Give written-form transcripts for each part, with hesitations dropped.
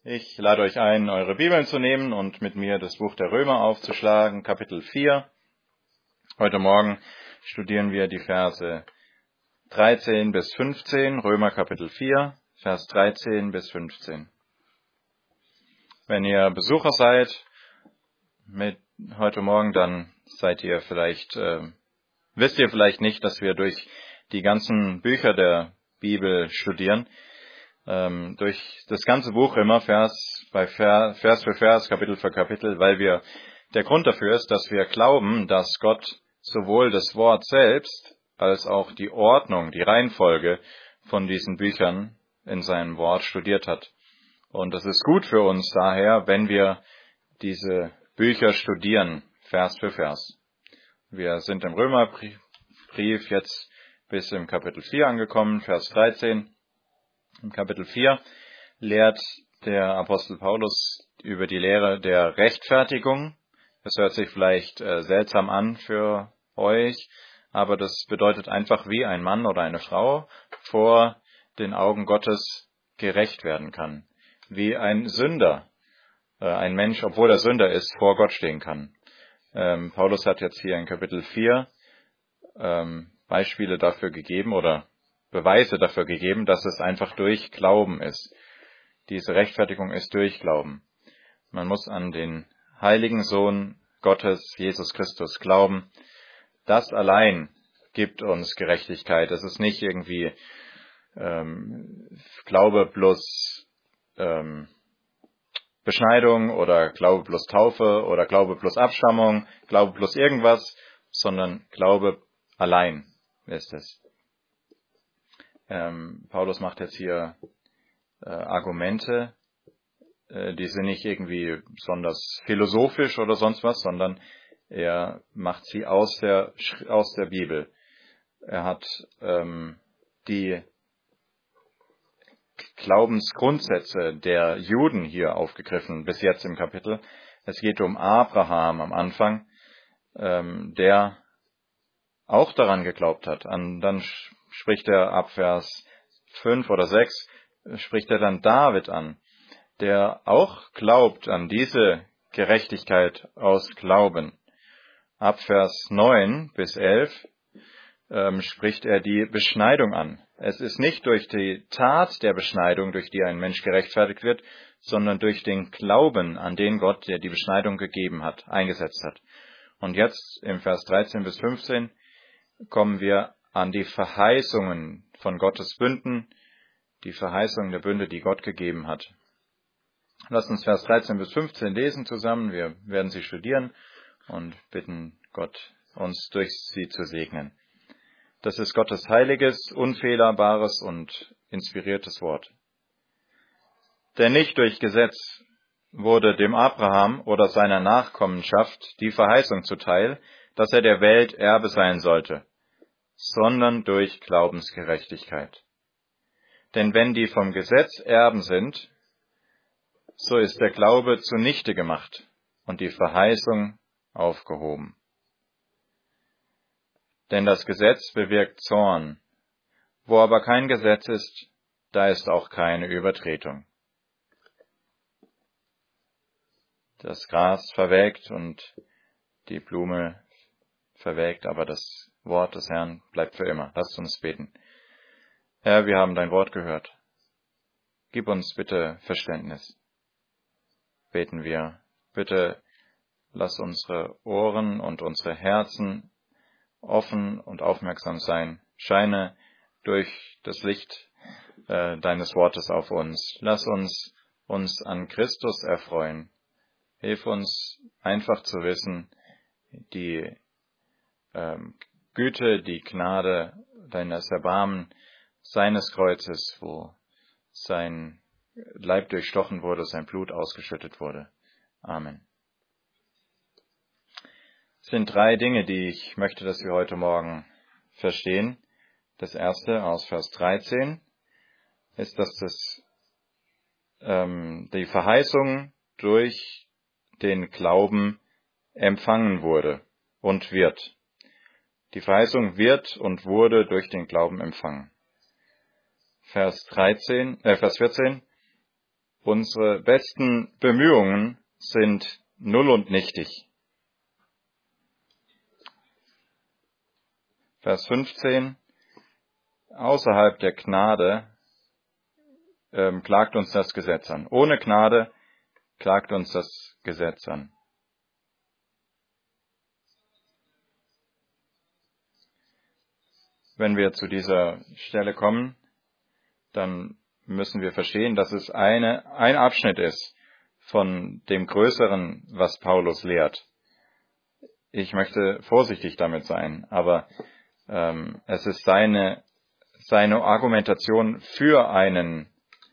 Ich lade euch ein, eure Bibeln zu nehmen und mit mir das Buch der Römer aufzuschlagen, Kapitel 4. Heute Morgen studieren wir die Verse 13 bis 15, Römer Kapitel 4, Vers 13 bis 15. Wenn ihr Besucher seid mit heute Morgen, dann wisst ihr vielleicht nicht, dass wir durch die ganzen Bücher der Bibel studieren. Durch das ganze Buch immer Vers für Vers, Kapitel für Kapitel, weil der Grund dafür ist, dass wir glauben, dass Gott sowohl das Wort selbst als auch die Ordnung, die Reihenfolge von diesen Büchern in seinem Wort studiert hat. Und das ist gut für uns daher, wenn wir diese Bücher studieren, Vers für Vers. Wir sind im Römerbrief jetzt bis im Kapitel 4 angekommen, Vers 13. Im Kapitel 4 lehrt der Apostel Paulus über die Lehre der Rechtfertigung. Das hört sich vielleicht seltsam an für euch, aber das bedeutet einfach, wie ein Mann oder eine Frau vor den Augen Gottes gerecht werden kann. Wie ein Sünder, ein Mensch, obwohl er Sünder ist, vor Gott stehen kann. Paulus hat jetzt hier in Kapitel 4 Beispiele dafür gegeben oder Beweise dafür gegeben, dass es einfach durch Glauben ist. Diese Rechtfertigung ist durch Glauben. Man muss an den heiligen Sohn Gottes, Jesus Christus, glauben. Das allein gibt uns Gerechtigkeit. Es ist nicht irgendwie Glaube plus Beschneidung oder Glaube plus Taufe oder Glaube plus Abstammung, Glaube plus irgendwas, sondern Glaube allein ist es. Paulus macht jetzt hier Argumente, die sind nicht irgendwie besonders philosophisch oder sonst was, sondern er macht sie aus der Bibel. Er hat die Glaubensgrundsätze der Juden hier aufgegriffen, bis jetzt im Kapitel. Es geht um Abraham am Anfang, der auch daran geglaubt hat. Dann spricht er ab Vers 5 oder 6, spricht er dann David an, der auch glaubt an diese Gerechtigkeit aus Glauben. Ab Vers 9 bis 11 spricht er die Beschneidung an. Es ist nicht durch die Tat der Beschneidung, durch die ein Mensch gerechtfertigt wird, sondern durch den Glauben an den Gott, der die Beschneidung gegeben hat, eingesetzt hat. Und jetzt im Vers 13 bis 15 kommen wir an die Verheißungen von Gottes Bünden, die Verheißungen der Bünde, die Gott gegeben hat. Lasst uns Vers 13 bis 15 lesen zusammen. Wir werden sie studieren und bitten Gott, uns durch sie zu segnen. Das ist Gottes heiliges, unfehlbares und inspiriertes Wort. Denn nicht durch Gesetz wurde dem Abraham oder seiner Nachkommenschaft die Verheißung zuteil, dass er der Welt Erbe sein sollte, sondern durch Glaubensgerechtigkeit. Denn wenn die vom Gesetz Erben sind, so ist der Glaube zunichte gemacht und die Verheißung aufgehoben. Denn das Gesetz bewirkt Zorn. Wo aber kein Gesetz ist, da ist auch keine Übertretung. Das Gras verwelkt und die Blume verwelkt, aber das Wort des Herrn bleibt für immer. Lasst uns beten. Herr, wir haben dein Wort gehört. Gib uns bitte Verständnis. Beten wir. Bitte lass unsere Ohren und unsere Herzen offen und aufmerksam sein. Scheine durch das Licht deines Wortes auf uns. Lass uns an Christus erfreuen. Hilf uns einfach zu wissen, die Güte, die Gnade deines Erbarmen, seines Kreuzes, wo sein Leib durchstochen wurde, sein Blut ausgeschüttet wurde. Amen. Es sind 3 Dinge, die ich möchte, dass wir heute Morgen verstehen. Das erste aus Vers 13 ist, dass die Verheißung durch den Glauben empfangen wurde und wird. Die Verheißung wird und wurde durch den Glauben empfangen. Vers 14. unsere besten Bemühungen sind null und nichtig. Vers 15. Außerhalb der Gnade klagt uns das Gesetz an. Ohne Gnade klagt uns das Gesetz an. Wenn wir zu dieser Stelle kommen, dann müssen wir verstehen, dass es ein Abschnitt ist von dem Größeren, was Paulus lehrt. Ich möchte vorsichtig damit sein, aber es ist seine Argumentation für einen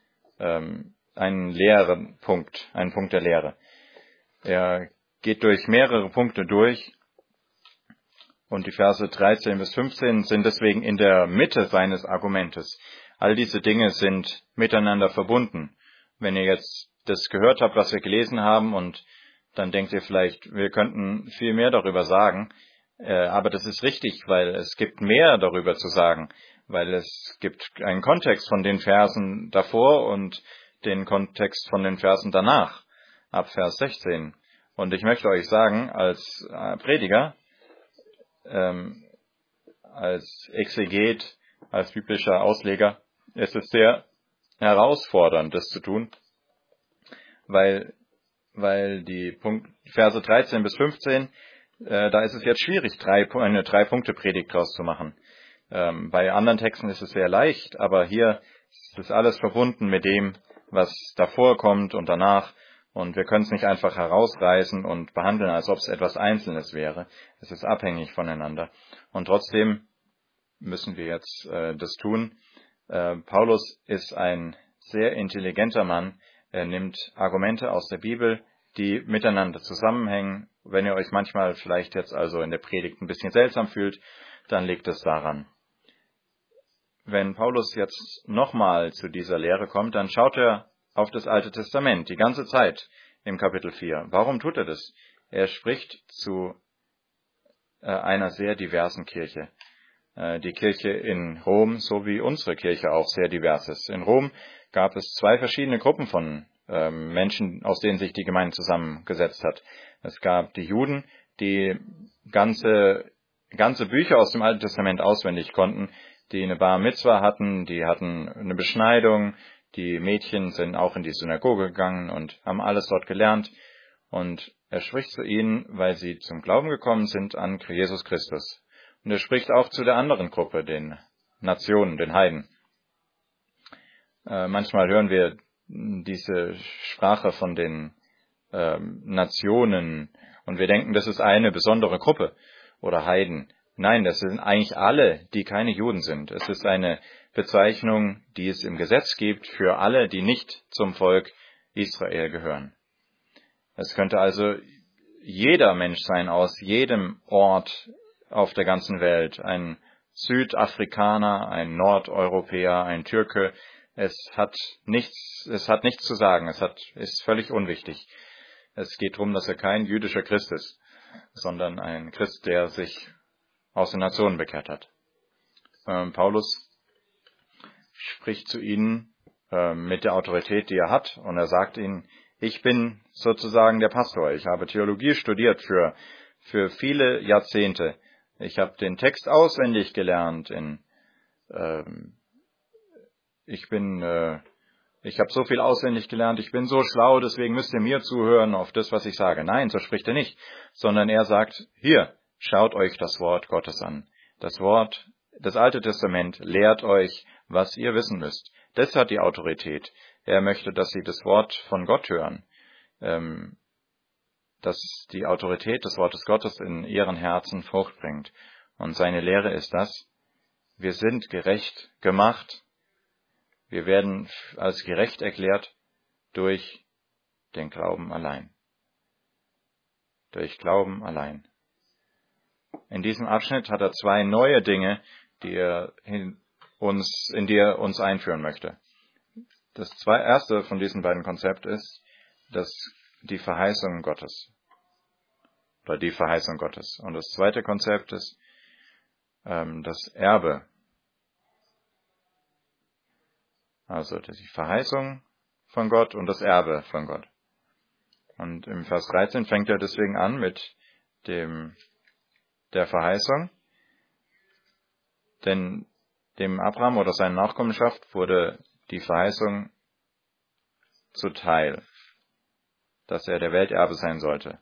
leeren Punkt, einen Punkt der Lehre. Er geht durch mehrere Punkte durch und die Verse 13 bis 15 sind deswegen in der Mitte seines Argumentes. All diese Dinge sind miteinander verbunden. Wenn ihr jetzt das gehört habt, was wir gelesen haben, und dann denkt ihr vielleicht, wir könnten viel mehr darüber sagen, aber das ist richtig, weil es gibt mehr darüber zu sagen, weil es gibt einen Kontext von den Versen davor und den Kontext von den Versen danach, ab Vers 16. Und ich möchte euch sagen, als Prediger, als Exeget, als biblischer Ausleger, ist es sehr herausfordernd, das zu tun, weil die Verse 13 bis 15, da ist es jetzt schwierig, eine 3-Punkte-Predigt draus zu machen. Bei anderen Texten ist es sehr leicht, aber hier ist das alles verbunden mit dem, was davor kommt und danach. Und wir können es nicht einfach herausreißen und behandeln, als ob es etwas Einzelnes wäre. Es ist abhängig voneinander. Und trotzdem müssen wir jetzt das tun. Paulus ist ein sehr intelligenter Mann. Er nimmt Argumente aus der Bibel, die miteinander zusammenhängen. Wenn ihr euch manchmal vielleicht jetzt also in der Predigt ein bisschen seltsam fühlt, dann liegt es daran. Wenn Paulus jetzt nochmal zu dieser Lehre kommt, dann schaut er auf das Alte Testament, die ganze Zeit im Kapitel 4. Warum tut er das? Er spricht zu einer sehr diversen Kirche. Die Kirche in Rom, so wie unsere Kirche auch sehr divers ist. In Rom gab es 2 verschiedene Gruppen von Menschen, aus denen sich die Gemeinde zusammengesetzt hat. Es gab die Juden, die ganze Bücher aus dem Alten Testament auswendig konnten, die eine Bar Mitzwa hatten, die hatten eine Beschneidung, die Mädchen sind auch in die Synagoge gegangen und haben alles dort gelernt. Und er spricht zu ihnen, weil sie zum Glauben gekommen sind an Jesus Christus. Und er spricht auch zu der anderen Gruppe, den Nationen, den Heiden. Manchmal hören wir diese Sprache von den Nationen und wir denken, das ist eine besondere Gruppe oder Heiden. Nein, das sind eigentlich alle, die keine Juden sind. Es ist eine Bezeichnung, die es im Gesetz gibt für alle, die nicht zum Volk Israel gehören. Es könnte also jeder Mensch sein aus jedem Ort auf der ganzen Welt. Ein Südafrikaner, ein Nordeuropäer, ein Türke. Es hat nichts zu sagen. Ist völlig unwichtig. Es geht darum, dass er kein jüdischer Christ ist, sondern ein Christ, der sich aus den Nationen bekehrt hat. Paulus spricht zu ihnen mit der Autorität, die er hat, und er sagt ihnen, ich bin sozusagen der Pastor. Ich habe Theologie studiert für viele Jahrzehnte. Ich habe den Text auswendig gelernt. Ich habe so viel auswendig gelernt. Ich bin so schlau, deswegen müsst ihr mir zuhören auf das, was ich sage. Nein, so spricht er nicht, sondern er sagt, hier, schaut euch das Wort Gottes an. Das Alte Testament lehrt euch, was ihr wissen müsst. Das hat die Autorität. Er möchte, dass sie das Wort von Gott hören. Dass die Autorität des Wortes Gottes in ihren Herzen Frucht bringt. Und seine Lehre ist das: Wir sind gerecht gemacht. Wir werden als gerecht erklärt durch den Glauben allein. Durch Glauben allein. In diesem Abschnitt hat er 2 neue Dinge, in die er uns einführen möchte. Das erste von diesen beiden Konzepten ist die Verheißung Gottes. Oder die Verheißung Gottes. Und das zweite Konzept ist das Erbe. Also die Verheißung von Gott und das Erbe von Gott. Und im Vers 13 fängt er deswegen an mit der Verheißung, denn dem Abraham oder seiner Nachkommenschaft wurde die Verheißung zuteil, dass er der Welterbe sein sollte.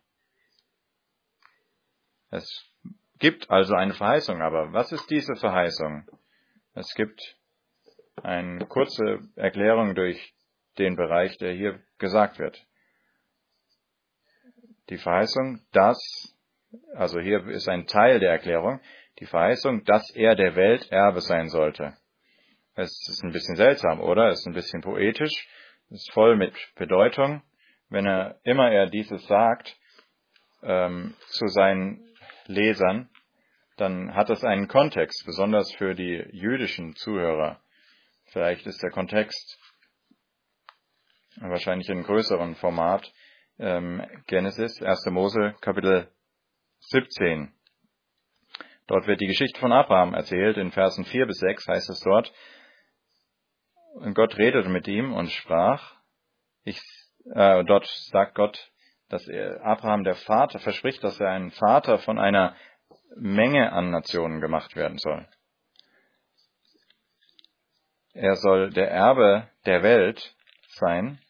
Es gibt also eine Verheißung, aber was ist diese Verheißung? Es gibt eine kurze Erklärung durch den Bereich, der hier gesagt wird. Die Verheißung, also hier ist ein Teil der Erklärung, die Verheißung, dass er der Welterbe sein sollte. Es ist ein bisschen seltsam, oder? Es ist ein bisschen poetisch, es ist voll mit Bedeutung. Wenn er dieses sagt zu seinen Lesern, dann hat das einen Kontext, besonders für die jüdischen Zuhörer. Vielleicht ist der Kontext wahrscheinlich in größerem Format. Genesis, 1. Mose, Kapitel 17. Dort wird die Geschichte von Abraham erzählt. In Versen 4 bis 6 heißt es dort, und Gott redete mit ihm und sprach, dort sagt Gott, dass Abraham der Vater verspricht, dass er ein Vater von einer Menge an Nationen gemacht werden soll. Er soll der Erbe der Welt sein.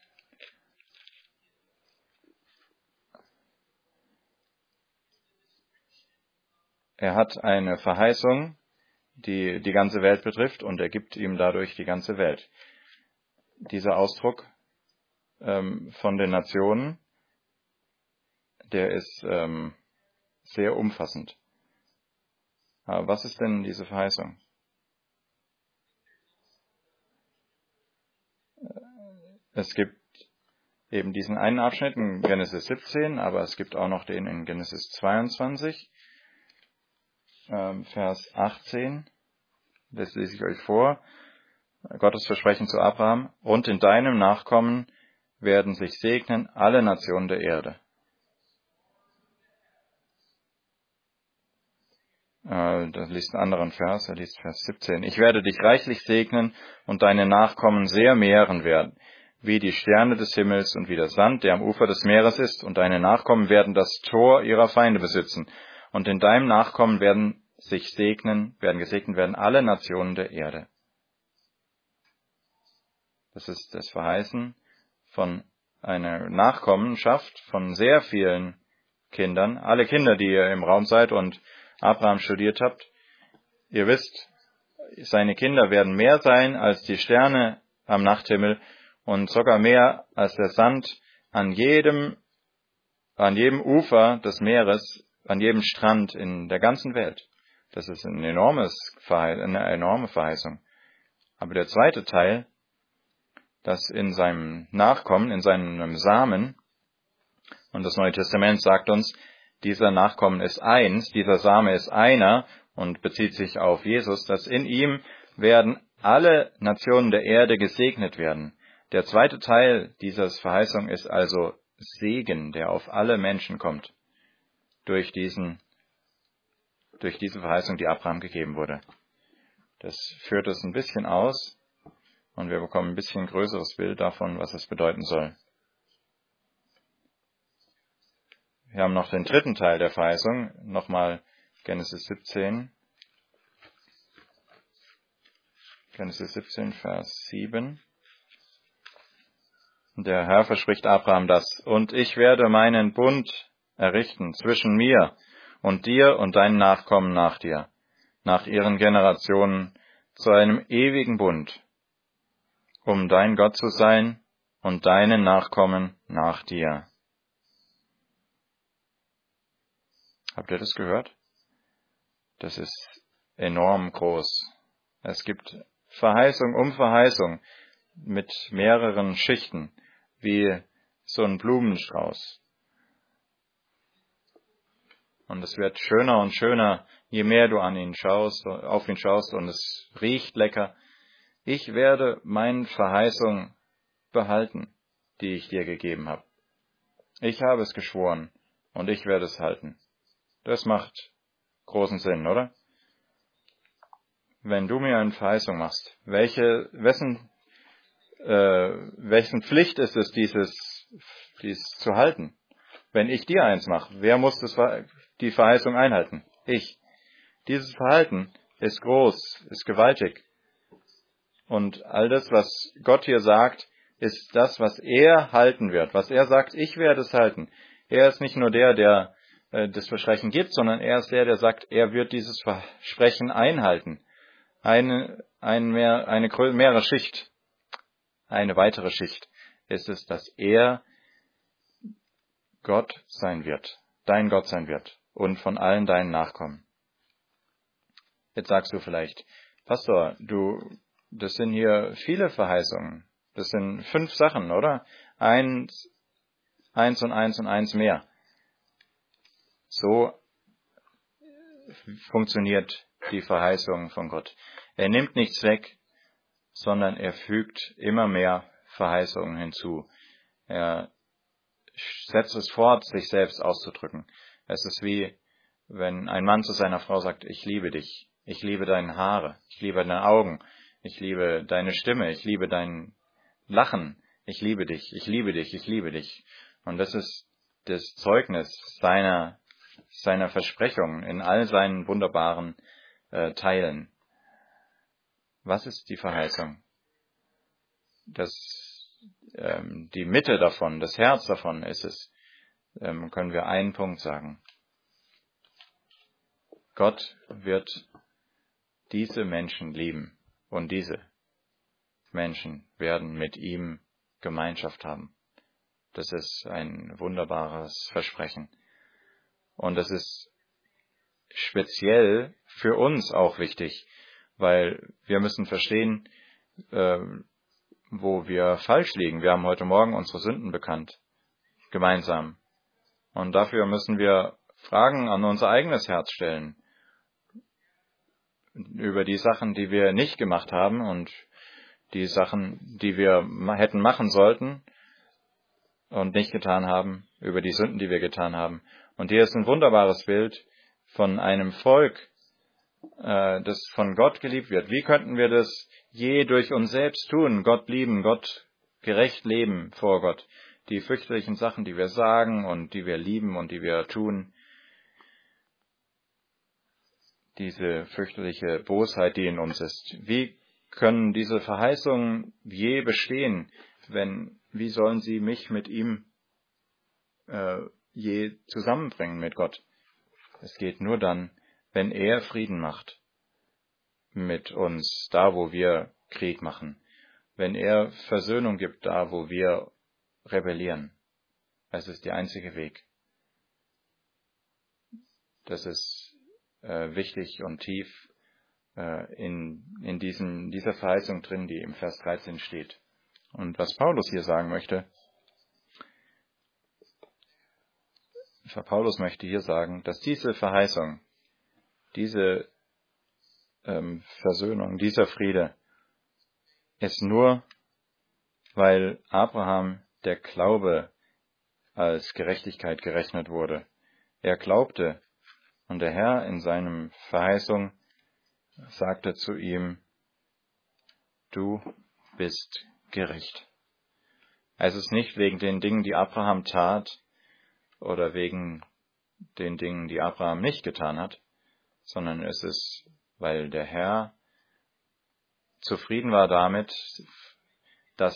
Er hat eine Verheißung, die die ganze Welt betrifft, und er gibt ihm dadurch die ganze Welt. Dieser Ausdruck von den Nationen, der ist sehr umfassend. Aber was ist denn diese Verheißung? Es gibt eben diesen einen Abschnitt in Genesis 17, aber es gibt auch noch den in Genesis 22, Vers 18. Das lese ich euch vor. Gottes Versprechen zu Abraham: Und in deinem Nachkommen werden sich segnen alle Nationen der Erde. Das liest einen anderen Vers, er liest Vers 17. Ich werde dich reichlich segnen und deine Nachkommen sehr mehren werden, wie die Sterne des Himmels und wie der Sand, der am Ufer des Meeres ist, und deine Nachkommen werden das Tor ihrer Feinde besitzen. Und in deinem Nachkommen werden gesegnet werden alle Nationen der Erde. Das ist das Verheißen von einer Nachkommenschaft von sehr vielen Kindern. Alle Kinder, die ihr im Raum seid und Abraham studiert habt, ihr wisst, seine Kinder werden mehr sein als die Sterne am Nachthimmel und sogar mehr als der Sand an jedem Ufer des Meeres, an jedem Strand in der ganzen Welt. Das ist eine enorme Verheißung. Aber der zweite Teil, dass in seinem Nachkommen, in seinem Samen, und das Neue Testament sagt uns, dieser Nachkommen ist eins, dieser Same ist einer und bezieht sich auf Jesus, dass in ihm werden alle Nationen der Erde gesegnet werden. Der zweite Teil dieser Verheißung ist also Segen, der auf alle Menschen kommt, durch diese Verheißung, die Abraham gegeben wurde. Das führt es ein bisschen aus und wir bekommen ein bisschen größeres Bild davon, was es bedeuten soll. Wir haben noch den dritten Teil der Verheißung, nochmal Genesis 17. Genesis 17, Vers 7. Der Herr verspricht Abraham das: Und ich werde meinen Bund errichten zwischen mir und dir und deinen Nachkommen nach dir, nach ihren Generationen, zu einem ewigen Bund, um dein Gott zu sein und deinen Nachkommen nach dir. Habt ihr das gehört? Das ist enorm groß. Es gibt Verheißung um Verheißung mit mehreren Schichten, wie so ein Blumenstrauß. Und es wird schöner und schöner, je mehr du auf ihn schaust, und es riecht lecker. Ich werde meine Verheißung behalten, die ich dir gegeben habe. Ich habe es geschworen und ich werde es halten. Das macht großen Sinn, oder? Wenn du mir eine Verheißung machst, wessen wessen Pflicht ist es, dies zu halten? Wenn ich dir eins mache, wer muss die Verheißung einhalten? Ich. Dieses Verhalten ist groß, ist gewaltig. Und all das, was Gott hier sagt, ist das, was er halten wird. Was er sagt, ich werde es halten. Er ist nicht nur der das Versprechen gibt, sondern er ist der sagt, er wird dieses Versprechen einhalten. Eine weitere Schicht ist es, dass er Gott sein wird, dein Gott sein wird und von allen deinen Nachkommen. Jetzt sagst du vielleicht, Pastor, das sind hier viele Verheißungen. Das sind 5 Sachen, oder? 1 und 1 und 1 mehr. So funktioniert die Verheißung von Gott. Er nimmt nichts weg, sondern er fügt immer mehr Verheißungen hinzu. Er setzt es fort, sich selbst auszudrücken. Es ist wie, wenn ein Mann zu seiner Frau sagt, ich liebe dich, ich liebe deine Haare, ich liebe deine Augen, ich liebe deine Stimme, ich liebe dein Lachen, ich liebe dich, ich liebe dich, ich liebe dich. Und das ist das Zeugnis seiner Versprechungen in all seinen wunderbaren Teilen. Was ist die Verheißung? Die Mitte davon, das Herz davon ist es, können wir einen Punkt sagen. Gott wird diese Menschen lieben und diese Menschen werden mit ihm Gemeinschaft haben. Das ist ein wunderbares Versprechen. Und das ist speziell für uns auch wichtig, weil wir müssen verstehen, wo wir falsch liegen. Wir haben heute Morgen unsere Sünden bekannt, gemeinsam. Und dafür müssen wir Fragen an unser eigenes Herz stellen, über die Sachen, die wir nicht gemacht haben und die Sachen, die wir hätten machen sollten und nicht getan haben, über die Sünden, die wir getan haben. Und hier ist ein wunderbares Bild von einem Volk, das von Gott geliebt wird. Wie könnten wir das je durch uns selbst tun? Gott lieben, Gott gerecht leben vor Gott. Die fürchterlichen Sachen, die wir sagen und die wir lieben und die wir tun. Diese fürchterliche Bosheit, die in uns ist. Wie können diese Verheißungen je bestehen? Wie sollen sie mich mit ihm je zusammenbringen mit Gott? Es geht nur dann, wenn er Frieden macht mit uns, da wo wir Krieg machen. Wenn er Versöhnung gibt, da wo wir rebellieren. Es ist der einzige Weg. Das ist wichtig und tief in dieser Verheißung drin, die im Vers 13 steht. Und was Paulus hier sagen möchte, Paulus möchte hier sagen, dass diese Verheißung, diese Versöhnung, dieser Friede ist nur, weil Abraham der Glaube als Gerechtigkeit gerechnet wurde. Er glaubte und der Herr in seinem Verheißung sagte zu ihm, du bist gerecht. Es ist nicht wegen den Dingen, die Abraham tat oder wegen den Dingen, die Abraham nicht getan hat, sondern es ist, weil der Herr zufrieden war damit, dass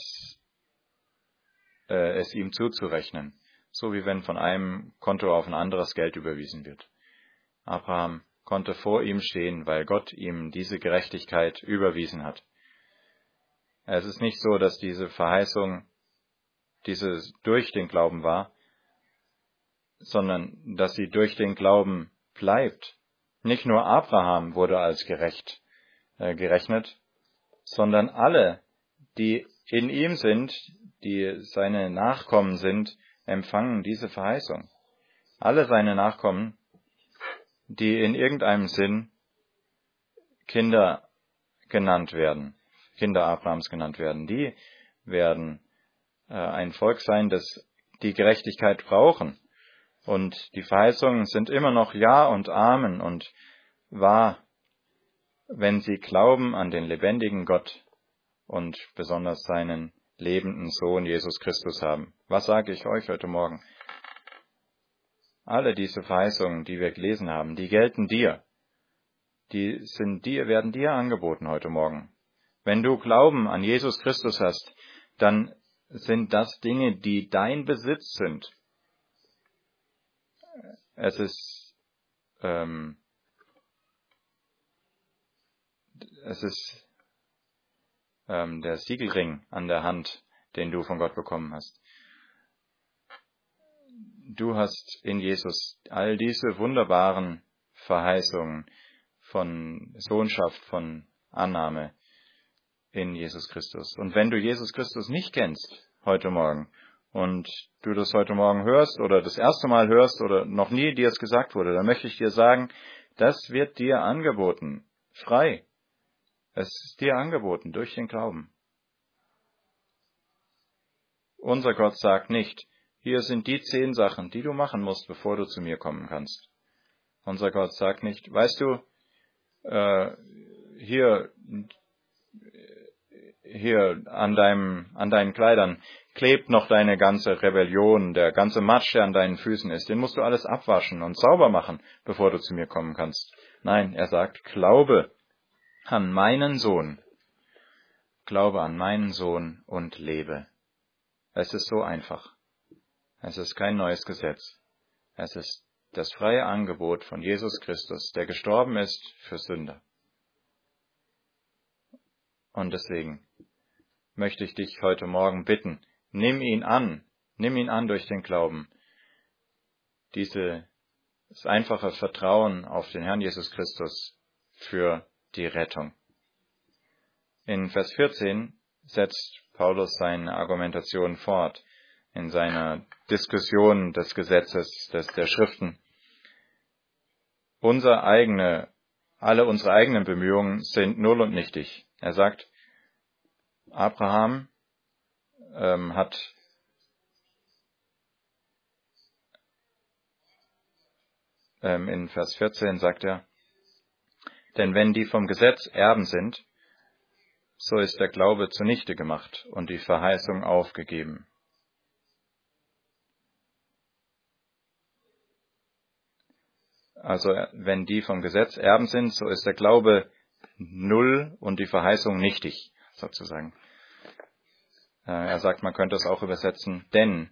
es ihm zuzurechnen, so wie wenn von einem Konto auf ein anderes Geld überwiesen wird. Abraham konnte vor ihm stehen, weil Gott ihm diese Gerechtigkeit überwiesen hat. Es ist nicht so, dass diese Verheißung durch den Glauben war, sondern dass sie durch den Glauben bleibt. Nicht nur Abraham wurde als gerecht gerechnet, sondern alle, die in ihm sind, die seine Nachkommen sind, empfangen diese Verheißung. Alle seine Nachkommen, die in irgendeinem Sinn Kinder genannt werden, Kinder Abrahams genannt werden, die werden ein Volk sein, das die Gerechtigkeit brauchen. Und die Verheißungen sind immer noch Ja und Amen und wahr, wenn sie glauben an den lebendigen Gott und besonders seinen lebenden Sohn Jesus Christus haben. Was sage ich euch heute Morgen? Alle diese Verheißungen, die wir gelesen haben, die gelten dir. Werden dir angeboten heute Morgen. Wenn du Glauben an Jesus Christus hast, dann sind das Dinge, die dein Besitz sind. Es ist der Siegelring an der Hand, den du von Gott bekommen hast. Du hast in Jesus all diese wunderbaren Verheißungen von Sohnschaft, von Annahme in Jesus Christus. Und wenn du Jesus Christus nicht kennst heute Morgen und du das heute Morgen hörst oder das erste Mal hörst oder noch nie dir es gesagt wurde, dann möchte ich dir sagen, das wird dir angeboten, frei. Es ist dir angeboten durch den Glauben. Unser Gott sagt nicht, hier sind die 10 Sachen, die du machen musst, bevor du zu mir kommen kannst. Unser Gott sagt nicht, weißt du, hier an deinen Kleidern klebt noch deine ganze Rebellion, der ganze Matsch, der an deinen Füßen ist, den musst du alles abwaschen und sauber machen, bevor du zu mir kommen kannst. Nein, er sagt, glaube an meinen Sohn und lebe. Es ist so einfach. Es ist kein neues Gesetz. Es ist das freie Angebot von Jesus Christus, der gestorben ist für Sünder. Und deswegen möchte ich dich heute Morgen bitten, nimm ihn an durch den Glauben. Das einfache Vertrauen auf den Herrn Jesus Christus für die Rettung. In Vers 14 setzt Paulus seine Argumentation fort, in seiner Diskussion des Gesetzes, der Schriften. Alle unsere eigenen Bemühungen sind null und nichtig. Er sagt, Abraham hat in Vers 14 sagt er, denn wenn die vom Gesetz Erben sind, so ist der Glaube zunichte gemacht und die Verheißung aufgegeben. Also wenn die vom Gesetz Erben sind, so ist der Glaube null und die Verheißung nichtig, sozusagen. Er sagt, man könnte es auch übersetzen, denn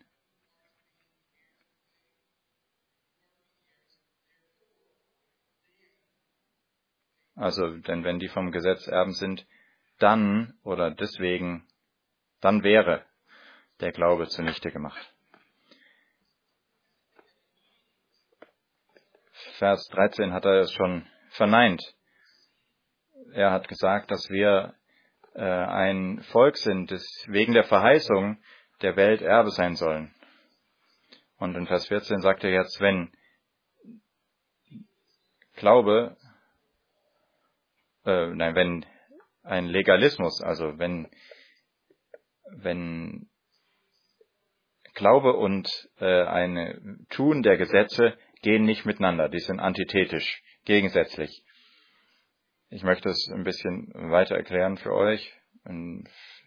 wenn die vom Gesetz Erben sind, dann oder deswegen, dann wäre der Glaube zunichte gemacht. Vers 13 hat er es schon verneint. Er hat gesagt, dass wir ein Volk sind, das wegen der Verheißung der Welt Erbe sein sollen. Und in Vers 14 sagt er jetzt, wenn ein Legalismus, also wenn Glaube und ein Tun der Gesetze gehen nicht miteinander, die sind antithetisch, gegensätzlich. Ich möchte es ein bisschen weiter erklären für euch, wenn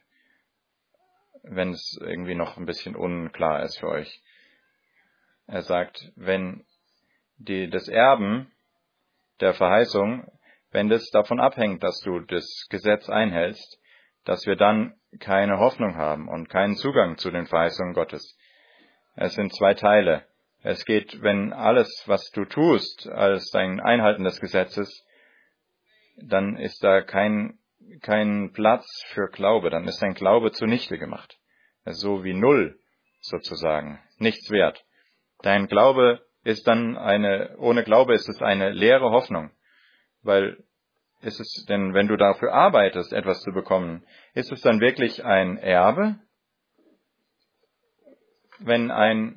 es irgendwie noch ein bisschen unklar ist für euch. Er sagt, wenn das Erben der Verheißung, wenn das davon abhängt, dass du das Gesetz einhältst, dass wir dann keine Hoffnung haben und keinen Zugang zu den Verheißungen Gottes. Es sind 2 Teile. Es geht, wenn alles, was du tust, als dein Einhalten des Gesetzes, dann ist da kein Platz für Glaube, dann ist dein Glaube zunichte gemacht. So wie null, sozusagen, nichts wert. Dein Glaube ist dann ohne Glaube ist es eine leere Hoffnung, weil denn wenn du dafür arbeitest, etwas zu bekommen, ist es dann wirklich ein Erbe? Wenn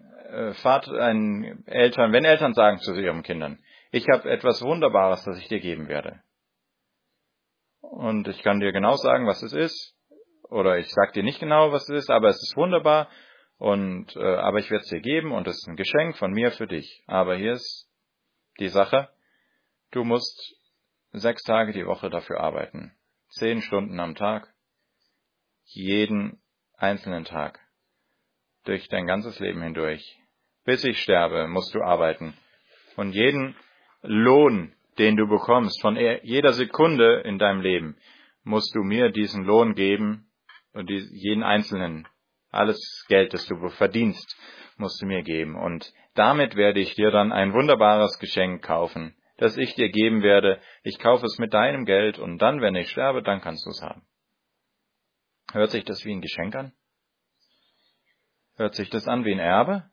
Eltern sagen zu ihren Kindern, ich habe etwas Wunderbares, das ich dir geben werde. Und ich kann dir genau sagen, was es ist. Oder ich sage dir nicht genau, was es ist, aber es ist wunderbar. Aber ich werde es dir geben und es ist ein Geschenk von mir für dich. Aber hier ist die Sache, du musst 6 Tage die Woche dafür arbeiten. 10 Stunden am Tag. Jeden einzelnen Tag, durch dein ganzes Leben hindurch. Bis ich sterbe, musst du arbeiten. Und jeden Lohn, den du bekommst, von jeder Sekunde in deinem Leben, musst du mir diesen Lohn geben und jeden einzelnen, alles Geld, das du verdienst, musst du mir geben. Und damit werde ich dir dann ein wunderbares Geschenk kaufen, das ich dir geben werde. Ich kaufe es mit deinem Geld und dann, wenn ich sterbe, dann kannst du es haben. Hört sich das wie ein Geschenk an? Hört sich das an wie ein Erbe?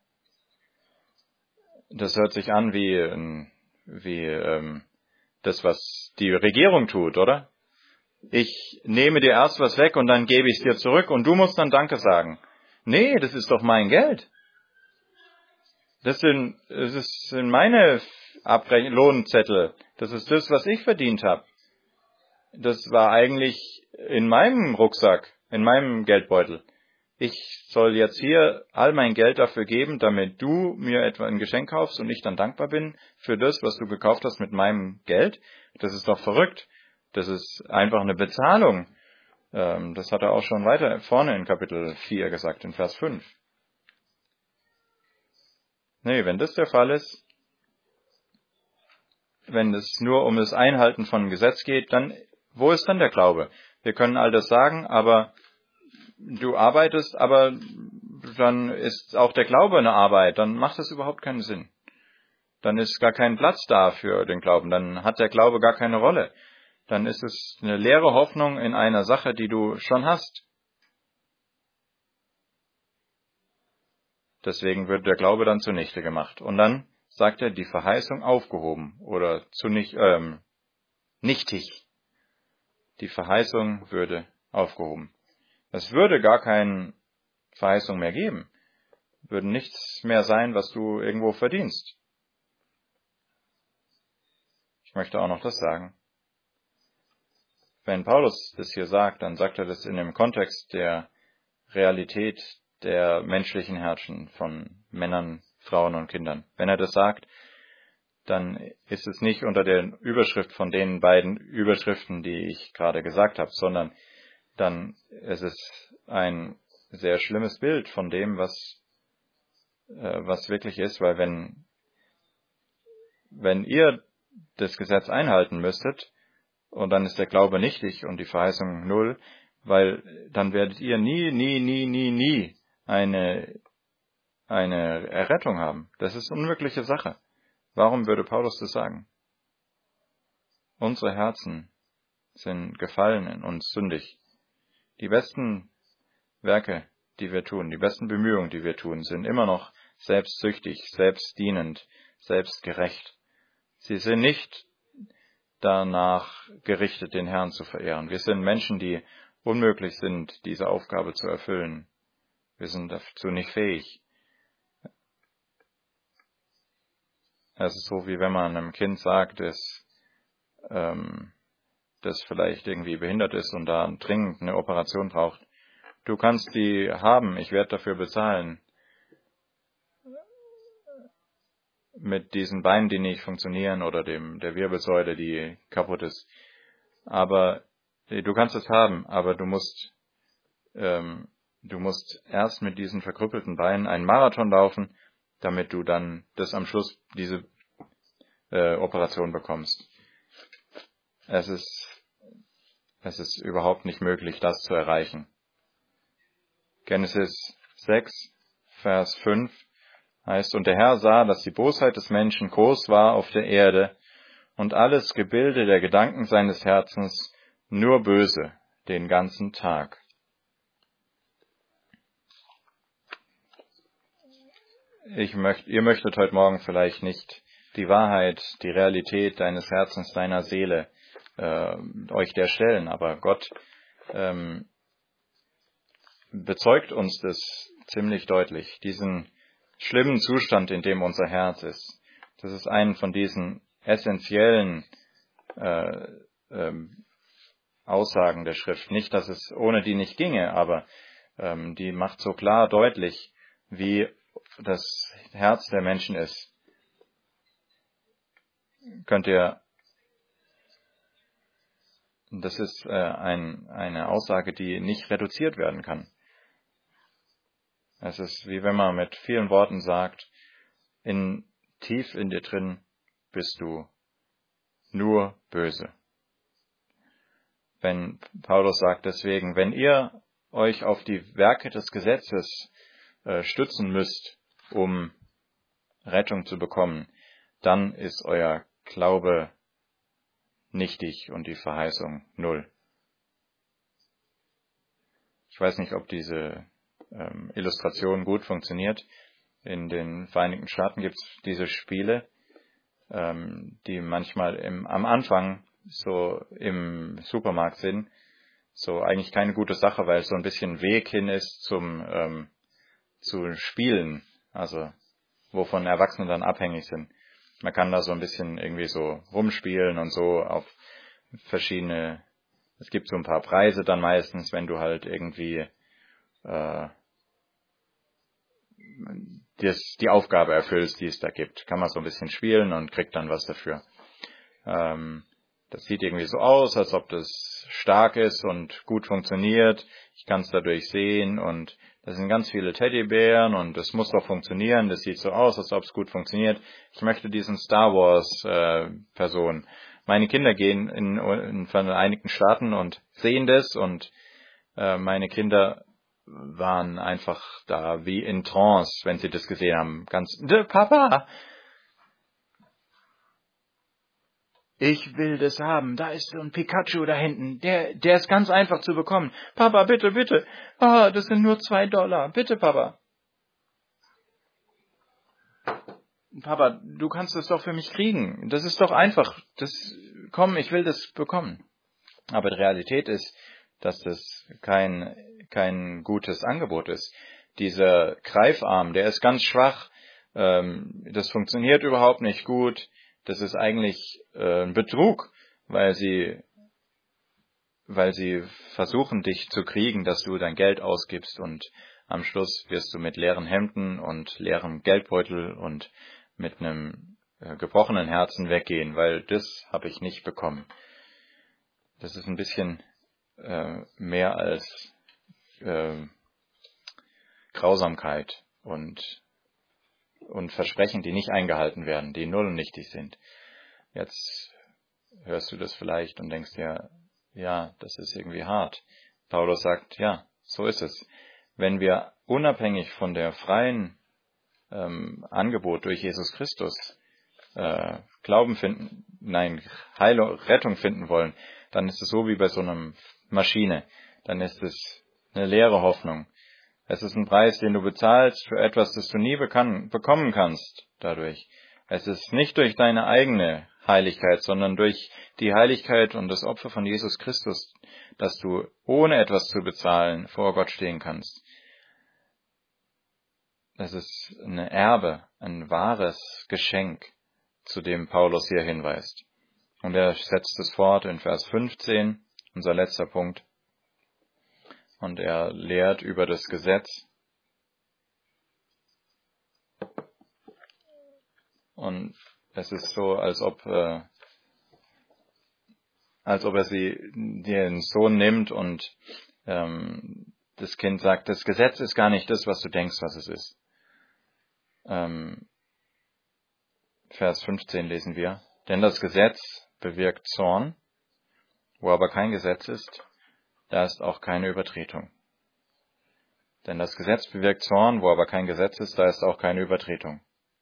Das hört sich an wie das, was die Regierung tut, oder? Ich nehme dir erst was weg und dann gebe ich es dir zurück und du musst dann Danke sagen. Nee, das ist doch mein Geld. Das sind meine Lohnzettel. Das ist das, was ich verdient habe. Das war eigentlich in meinem Rucksack, in meinem Geldbeutel. Ich soll jetzt hier all mein Geld dafür geben, damit du mir etwa ein Geschenk kaufst und ich dann dankbar bin für das, was du gekauft hast mit meinem Geld. Das ist doch verrückt. Das ist einfach eine Bezahlung. Das hat er auch schon weiter vorne in Kapitel 4 gesagt, in Vers 5. Nee, wenn das der Fall ist, wenn es nur um das Einhalten von Gesetz geht, dann, wo ist dann der Glaube? Wir können all das sagen, aber du arbeitest, aber dann ist auch der Glaube eine Arbeit, dann macht das überhaupt keinen Sinn. Dann ist gar kein Platz da für den Glauben, dann hat der Glaube gar keine Rolle. Dann ist es eine leere Hoffnung in einer Sache, die du schon hast. Deswegen wird der Glaube dann zunichte gemacht. Und dann sagt er, die Verheißung aufgehoben oder nichtig. Die Verheißung würde aufgehoben. Es würde gar keine Verheißung mehr geben. Würde nichts mehr sein, was du irgendwo verdienst. Ich möchte auch noch das sagen. Wenn Paulus das hier sagt, dann sagt er das in dem Kontext der Realität der menschlichen Herzen von Männern, Frauen und Kindern. Wenn er das sagt, dann ist es nicht unter der Überschrift von den beiden Überschriften, die ich gerade gesagt habe, sondern dann ist es ein sehr schlimmes Bild von dem, was wirklich ist, weil wenn ihr das Gesetz einhalten müsstet, und dann ist der Glaube nichtig und die Verheißung null, weil dann werdet ihr nie eine Errettung haben. Das ist eine unmögliche Sache. Warum würde Paulus das sagen? Unsere Herzen sind gefallen und sündig. Die besten Werke, die wir tun, die besten Bemühungen, die wir tun, sind immer noch selbstsüchtig, selbstdienend, selbstgerecht. Sie sind nicht danach gerichtet, den Herrn zu verehren. Wir sind Menschen, die unmöglich sind, diese Aufgabe zu erfüllen. Wir sind dazu nicht fähig. Es ist so, wie wenn man einem Kind sagt, das vielleicht irgendwie behindert ist und da dringend eine Operation braucht. Du kannst die haben, ich werde dafür bezahlen. Mit diesen Beinen, die nicht funktionieren oder der Wirbelsäule, die kaputt ist. Aber du kannst es haben, aber du musst erst mit diesen verkrüppelten Beinen einen Marathon laufen, damit du dann am Schluss diese Operation bekommst. Es ist überhaupt nicht möglich, das zu erreichen. Genesis 6, Vers 5 heißt, und der Herr sah, dass die Bosheit des Menschen groß war auf der Erde und alles Gebilde der Gedanken seines Herzens nur böse den ganzen Tag. Ihr möchtet heute Morgen vielleicht nicht die Wahrheit, die Realität deines Herzens, deiner Seele euch der stellen, aber Gott bezeugt uns das ziemlich deutlich, diesen schlimmen Zustand, in dem unser Herz ist. Das ist ein von diesen essentiellen Aussagen der Schrift. Nicht, dass es ohne die nicht ginge, aber die macht so klar deutlich, wie das Herz der Menschen ist. Das ist eine Aussage, die nicht reduziert werden kann. Es ist wie wenn man mit vielen Worten sagt, tief in dir drin bist du nur böse. Wenn Paulus sagt deswegen, wenn ihr euch auf die Werke des Gesetzes stützen müsst, um Rettung zu bekommen, dann ist euer Glaube nichtig und die Verheißung null. Ich weiß nicht, ob diese Illustration gut funktioniert. In den Vereinigten Staaten gibt es diese Spiele, die manchmal am Anfang so im Supermarkt sind. So eigentlich keine gute Sache, weil es so ein bisschen Weg hin ist zu Spielen, also wovon Erwachsene dann abhängig sind. Man kann da so ein bisschen irgendwie so rumspielen und so auf verschiedene, es gibt so ein paar Preise dann meistens, wenn du halt irgendwie die Aufgabe erfüllst, die es da gibt. Kann man so ein bisschen spielen und kriegt dann was dafür. Das sieht irgendwie so aus, als ob das stark ist und gut funktioniert. Ich kann es dadurch sehen und das sind ganz viele Teddybären und das muss doch funktionieren. Das sieht so aus, als ob es gut funktioniert. Ich möchte diesen Star Wars Person. Meine Kinder gehen in den Vereinigten Staaten und sehen das und meine Kinder waren einfach da wie in Trance, wenn sie das gesehen haben. Papa! Ich will das haben. Da ist so ein Pikachu da hinten. Der ist ganz einfach zu bekommen. Papa, bitte, bitte. Ah, das sind nur $2. Bitte, Papa. Papa, du kannst das doch für mich kriegen. Das ist doch einfach. Komm, ich will das bekommen. Aber die Realität ist, dass das kein gutes Angebot ist. Dieser Greifarm, der ist ganz schwach. Das funktioniert überhaupt nicht gut. Das ist eigentlich ein Betrug, weil sie versuchen, dich zu kriegen, dass du dein Geld ausgibst und am Schluss wirst du mit leeren Hemden und leerem Geldbeutel und mit einem gebrochenen Herzen weggehen, weil das habe ich nicht bekommen. Das ist ein bisschen mehr als Grausamkeit und Versprechen, die nicht eingehalten werden, die null und nichtig sind. Jetzt hörst du das vielleicht und denkst dir, ja, das ist irgendwie hart. Paulus sagt, ja, so ist es. Wenn wir unabhängig von der freien Angebot durch Jesus Christus Rettung finden wollen, dann ist es so wie bei so einer Maschine. Dann ist es eine leere Hoffnung. Es ist ein Preis, den du bezahlst für etwas, das du nie bekommen kannst dadurch. Es ist nicht durch deine eigene Heiligkeit, sondern durch die Heiligkeit und das Opfer von Jesus Christus, dass du ohne etwas zu bezahlen vor Gott stehen kannst. Es ist ein Erbe, ein wahres Geschenk, zu dem Paulus hier hinweist. Und er setzt es fort in Vers 15, unser letzter Punkt. Und er lehrt über das Gesetz. Und es ist so, als ob er den Sohn nimmt und das Kind sagt, das Gesetz ist gar nicht das, was du denkst, was es ist. Vers 15 lesen wir. Denn das Gesetz bewirkt Zorn, wo aber kein Gesetz ist, da ist auch keine Übertretung. Denn das Gesetz bewirkt Zorn, wo aber kein Gesetz ist, da ist auch keine Übertretung.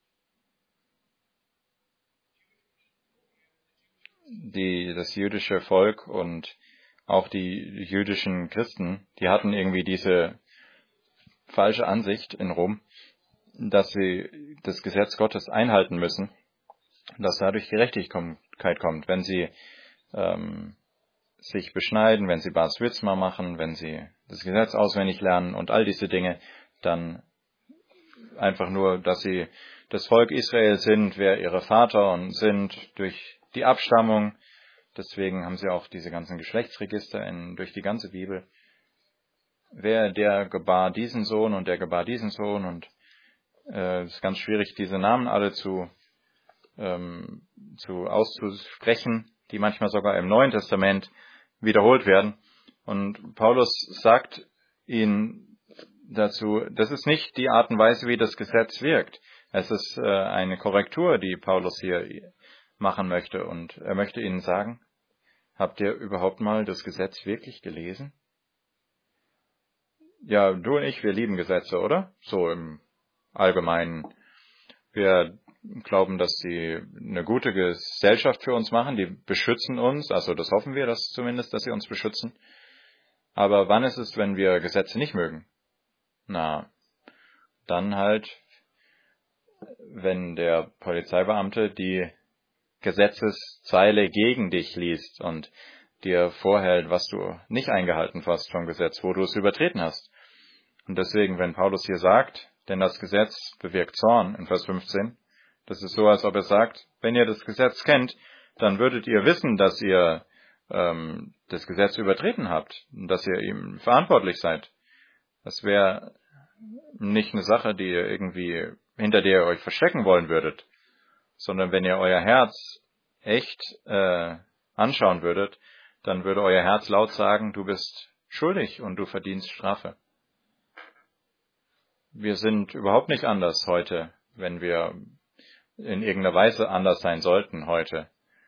Das jüdische Volk und auch die jüdischen Christen, die hatten irgendwie diese falsche Ansicht in Rom, dass sie das Gesetz Gottes einhalten müssen, dass dadurch Gerechtigkeit kommt, wenn sie sich beschneiden, wenn sie Bas Mitzvah machen, wenn sie das Gesetz auswendig lernen und all diese Dinge, dann einfach nur, dass sie das Volk Israel sind, wer ihre Vater und sind durch die Abstammung. Deswegen haben sie auch diese ganzen Geschlechtsregister durch die ganze Bibel. Der gebar diesen Sohn und der gebar diesen Sohn und es ist ganz schwierig, diese Namen alle auszusprechen, die manchmal sogar im Neuen Testament wiederholt werden. Und Paulus sagt ihnen, dazu, das ist nicht die Art und Weise, wie das Gesetz wirkt. Es ist eine Korrektur, die Paulus hier machen möchte. Und er möchte ihnen sagen, habt ihr überhaupt mal das Gesetz wirklich gelesen? Ja, du und ich, wir lieben Gesetze, oder? So im Allgemeinen. Wir glauben, dass sie eine gute Gesellschaft für uns machen, die beschützen uns, also das hoffen wir, dass zumindest, dass sie uns beschützen. Aber wann ist es, wenn wir Gesetze nicht mögen? Na, dann halt, wenn der Polizeibeamte die Gesetzeszeile gegen dich liest und dir vorhält, was du nicht eingehalten hast vom Gesetz, wo du es übertreten hast. Und deswegen, wenn Paulus hier sagt, denn das Gesetz bewirkt Zorn in Vers 15, das ist so, als ob er sagt, wenn ihr das Gesetz kennt, dann würdet ihr wissen, dass ihr das Gesetz übertreten habt und dass ihr ihm verantwortlich seid. Das wäre nicht eine Sache, die ihr irgendwie, hinter der ihr euch verstecken wollen würdet, sondern wenn ihr euer Herz echt anschauen würdet, dann würde euer Herz laut sagen, du bist schuldig und du verdienst Strafe. Wir sind überhaupt nicht anders heute, wenn wir in irgendeiner Weise anders sein sollten heute.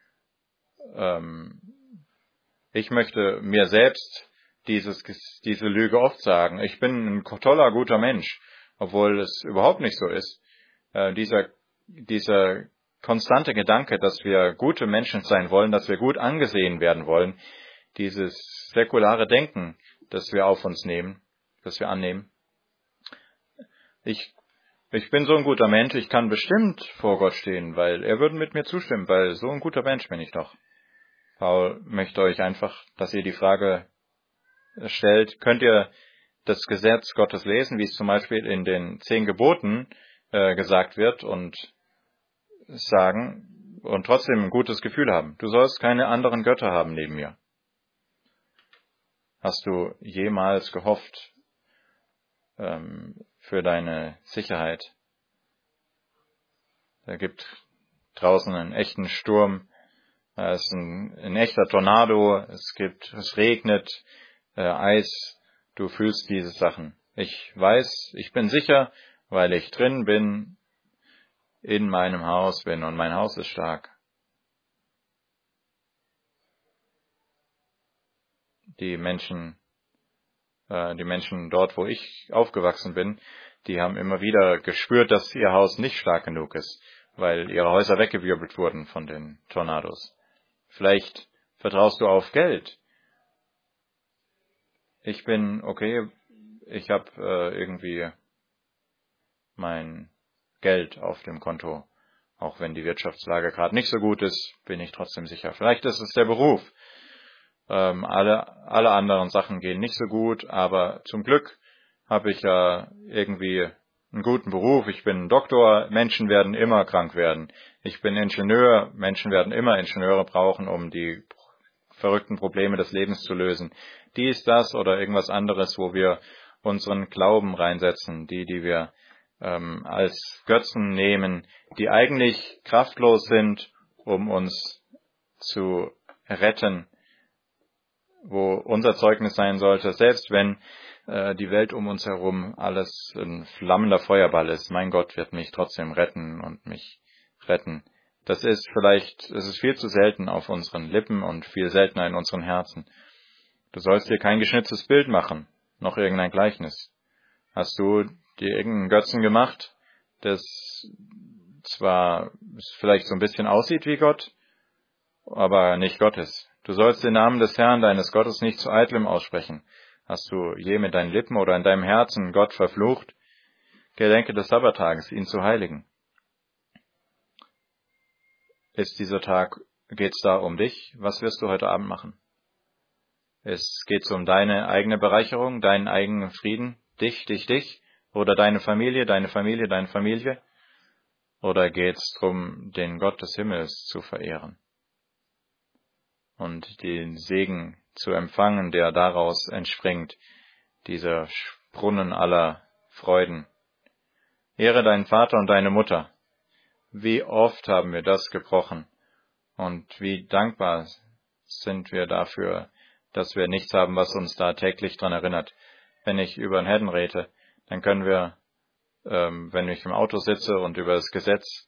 Ich möchte mir selbst diese Lüge oft sagen. Ich bin ein toller, guter Mensch, obwohl es überhaupt nicht so ist. Dieser konstante Gedanke, dass wir gute Menschen sein wollen, dass wir gut angesehen werden wollen, dieses säkulare Denken, das wir auf uns nehmen, das wir annehmen. Ich bin so ein guter Mensch, ich kann bestimmt vor Gott stehen, weil er würde mit mir zustimmen, weil so ein guter Mensch bin ich doch. Paul möchte euch einfach, dass ihr die Frage stellt, könnt ihr das Gesetz Gottes lesen, wie es zum Beispiel in den 10 Geboten gesagt wird und sagen und trotzdem ein gutes Gefühl haben. Du sollst keine anderen Götter haben neben mir. Hast du jemals gehofft für deine Sicherheit? Da gibt draußen einen echten Sturm, es ist ein echter Tornado, es regnet, Eis, du fühlst diese Sachen. Ich weiß, ich bin sicher, weil ich drin bin, in meinem Haus bin und mein Haus ist stark. Die Menschen dort, wo ich aufgewachsen bin, die haben immer wieder gespürt, dass ihr Haus nicht stark genug ist, weil ihre Häuser weggewirbelt wurden von den Tornados. Vielleicht vertraust du auf Geld. Ich bin okay, ich habe irgendwie mein Geld auf dem Konto. Auch wenn die Wirtschaftslage gerade nicht so gut ist, bin ich trotzdem sicher. Vielleicht ist es der Beruf. Alle anderen Sachen gehen nicht so gut, aber zum Glück habe ich ja irgendwie einen guten Beruf. Ich bin Doktor, Menschen werden immer krank werden. Ich bin Ingenieur, Menschen werden immer Ingenieure brauchen, um die verrückten Probleme des Lebens zu lösen. Dies, das oder irgendwas anderes, wo wir unseren Glauben reinsetzen, die wir als Götzen nehmen, die eigentlich kraftlos sind, um uns zu retten, wo unser Zeugnis sein sollte, selbst wenn die Welt um uns herum alles ein flammender Feuerball ist. Mein Gott wird mich trotzdem retten und mich retten. Es ist viel zu selten auf unseren Lippen und viel seltener in unseren Herzen. Du sollst dir kein geschnitztes Bild machen, noch irgendein Gleichnis. Hast du dir irgendeinen Götzen gemacht, das zwar vielleicht so ein bisschen aussieht wie Gott, aber nicht Gott ist? Du sollst den Namen des Herrn, deines Gottes, nicht zu eitlem aussprechen. Hast du je mit deinen Lippen oder in deinem Herzen Gott verflucht? Gedenke des Sabbattages, ihn zu heiligen. Geht's da um dich? Was wirst du heute Abend machen? Geht's um deine eigene Bereicherung, deinen eigenen Frieden, dich, oder deine Familie? Oder geht's darum, den Gott des Himmels zu verehren und den Segen zu empfangen, der daraus entspringt, dieser Brunnen aller Freuden? Ehre deinen Vater und deine Mutter. Wie oft haben wir das gebrochen und wie dankbar sind wir dafür, dass wir nichts haben, was uns da täglich dran erinnert. Wenn ich über den Herrn rede, Dann können wir, wenn ich im Auto sitze und über das Gesetz,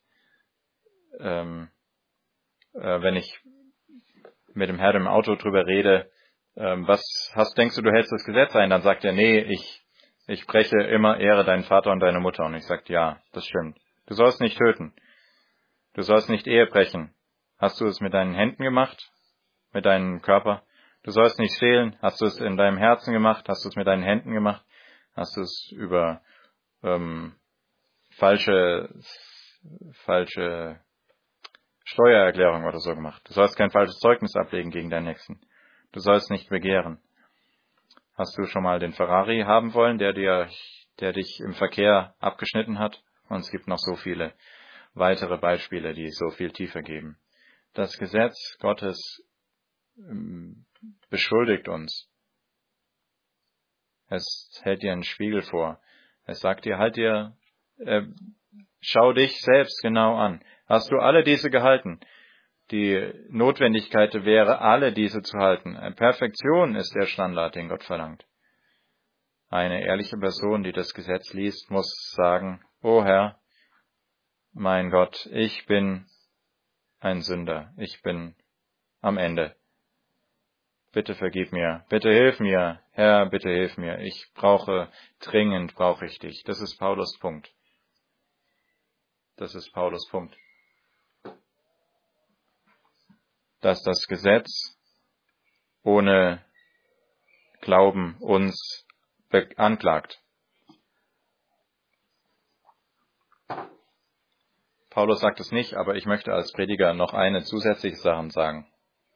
wenn ich mit dem Herrn im Auto drüber rede, denkst du hältst das Gesetz ein? Dann sagt er, nee, ich spreche immer, ehre deinen Vater und deine Mutter. Und ich sage, ja, das stimmt. Du sollst nicht töten. Du sollst nicht Ehe brechen. Hast du es mit deinen Händen gemacht? Mit deinem Körper? Du sollst nicht stehlen. Hast du es in deinem Herzen gemacht? Hast du es mit deinen Händen gemacht? Hast du es über falsche Steuererklärung oder so gemacht? Du sollst kein falsches Zeugnis ablegen gegen deinen Nächsten. Du sollst nicht begehren. Hast du schon mal den Ferrari haben wollen, der dich im Verkehr abgeschnitten hat? Und es gibt noch so viele weitere Beispiele, die so viel tiefer geben. Das Gesetz Gottes beschuldigt uns. Es hält dir einen Spiegel vor. Es sagt dir, schau dich selbst genau an. Hast du alle diese gehalten? Die Notwendigkeit wäre, alle diese zu halten. Perfektion ist der Standard, den Gott verlangt. Eine ehrliche Person, die das Gesetz liest, muss sagen, O Herr, mein Gott, ich bin ein Sünder. Ich bin am Ende. Bitte vergib mir. Bitte hilf mir. Herr, bitte hilf mir. Dringend brauche ich dich. Das ist Paulus Punkt. Das ist Paulus Punkt. Dass das Gesetz ohne Glauben uns anklagt. Paulus sagt es nicht, aber ich möchte als Prediger noch eine zusätzliche Sache sagen.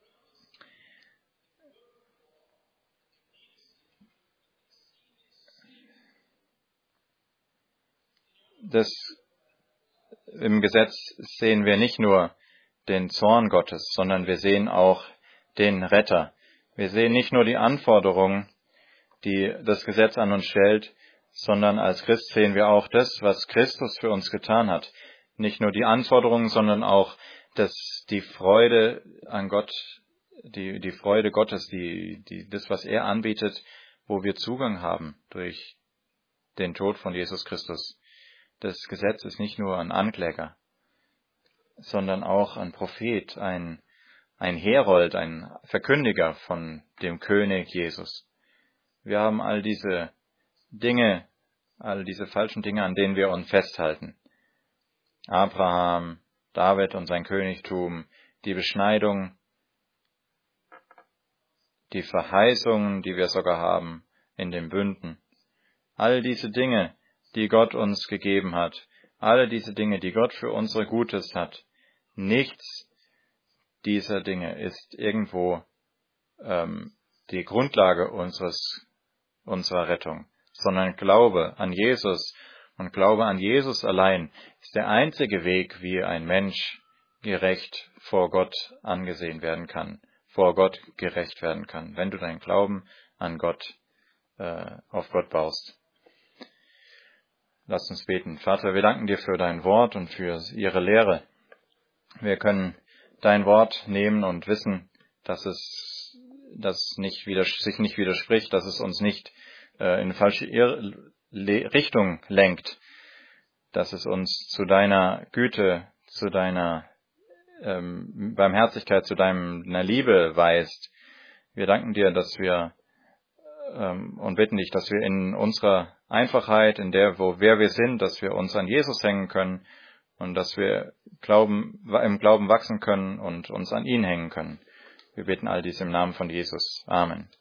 Im Gesetz sehen wir nicht nur den Zorn Gottes, sondern wir sehen auch den Retter. Wir sehen nicht nur die Anforderungen, die das Gesetz an uns stellt, sondern als Christ sehen wir auch das, was Christus für uns getan hat. Nicht nur die Anforderungen, sondern auch die Freude an Gott, die Freude Gottes, das, was er anbietet, wo wir Zugang haben durch den Tod von Jesus Christus. Das Gesetz ist nicht nur ein Ankläger, sondern auch ein Prophet, ein Herold, ein Verkündiger von dem König Jesus. Wir haben all diese Dinge, all diese falschen Dinge, an denen wir uns festhalten. Abraham, David und sein Königtum, die Beschneidung, die Verheißungen, die wir sogar haben in den Bünden. All diese Dinge, die Gott uns gegeben hat, alle diese Dinge, die Gott für unsere Gutes hat, nichts dieser Dinge ist irgendwo die Grundlage unserer Rettung, sondern Glaube an Jesus und Glaube an Jesus allein ist der einzige Weg, wie ein Mensch gerecht vor Gott angesehen werden kann, vor Gott gerecht werden kann, wenn du deinen Glauben an Gott, auf Gott baust. Lass uns beten. Vater, wir danken dir für dein Wort und für ihre Lehre. Wir können dein Wort nehmen und wissen, dass es sich nicht widerspricht, dass es uns nicht in eine falsche Richtung lenkt, dass es uns zu deiner Güte, zu deiner Barmherzigkeit, zu deiner Liebe weist. Wir danken dir, dass wir und bitten dich, dass wir in unserer Einfachheit, wer wir sind, dass wir uns an Jesus hängen können und dass wir im Glauben wachsen können und uns an ihn hängen können. Wir bitten all dies im Namen von Jesus. Amen.